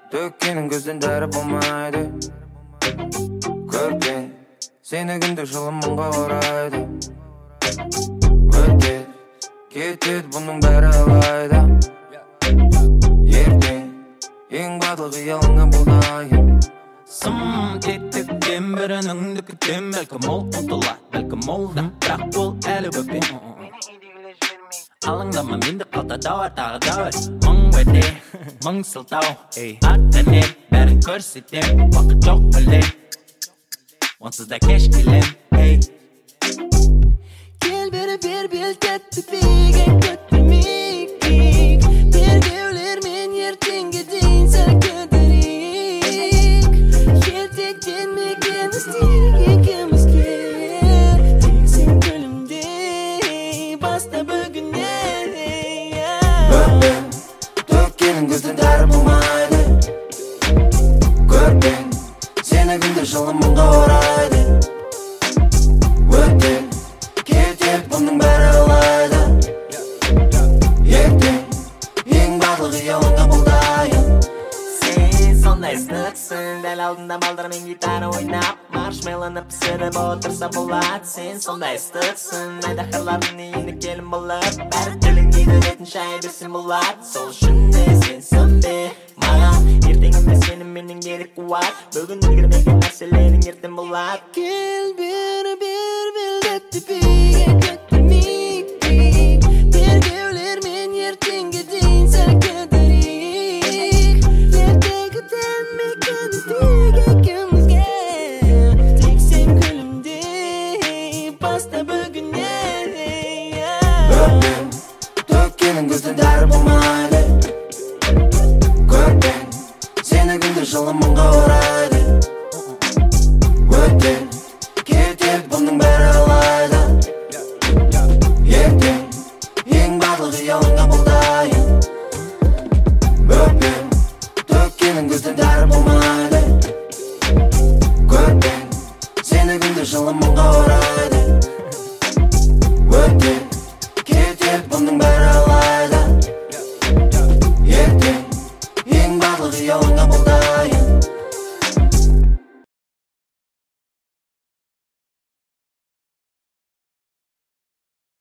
Төккенің көзден дәрі болмайды. Көрген сені күндік жылымыңға орайды. Өтеді кетеді бұның бәрі алайда. Ертең ең барлығы ялыңа бұлдайын. Сым теттіктен бірініңді күтем. Бәлкім ол ұтылады, бәлкім ол да, бірақ ол әлі көппен. Алыңдама менді қалта дауар, тағы дауар. Мың өте, мың сылтау. Аттане бәрін көрсетем, уақыт жоқ білем. Онсыз да кеш келем. Gel bir tәтті бейге көттірмейік. Тергеулер мен ертеңге дейін сәл кідірейік. Ертектен мекен істейік екемізге. Тек сен күлімдей баста бүгіннен. Өтпен төккенің көзден дәрі болмайды. Көрпен сені күндік жылымыңға орайды. Өтпен кетеді бұның бәрі алайда. Ертең ең барлығы ялыңа бұлдайын. Сен сондай ыстықсың, дәл алдында балдармен гитара ойнап, маршмеллоны пісіріп отырса болады. Сен сондай ыстықсың, айдаһарлардың үйіне келін болып, бәрі тіліңдейді детін шай берсін болады. Сол үшін де сен сөнбе маған, ертеңімде сенің менің керек қуат. Бүгін үлгермеген нәрселерің ертең болады. Gel bir tәтті бейге көттірмейік. Тергеулер мен ертеңге дейін сәл кідірейік. Ертегіден мекен істейік екеумізге. Тек сен күлімдей баста бүгіннен. Өтпен төккенің көзден дәрі болмайды. Көрпен сені күндік жылымыңға орайды. Өтпен кетеді бұның бәрі алайда. Ертең ең барлығы ялыңа бұлдайын. Өтпен төккенің көзден дәрі болмайды. Көрпен сені күндік жылымыңға орайды. Өтпен кетеді бұның бәрі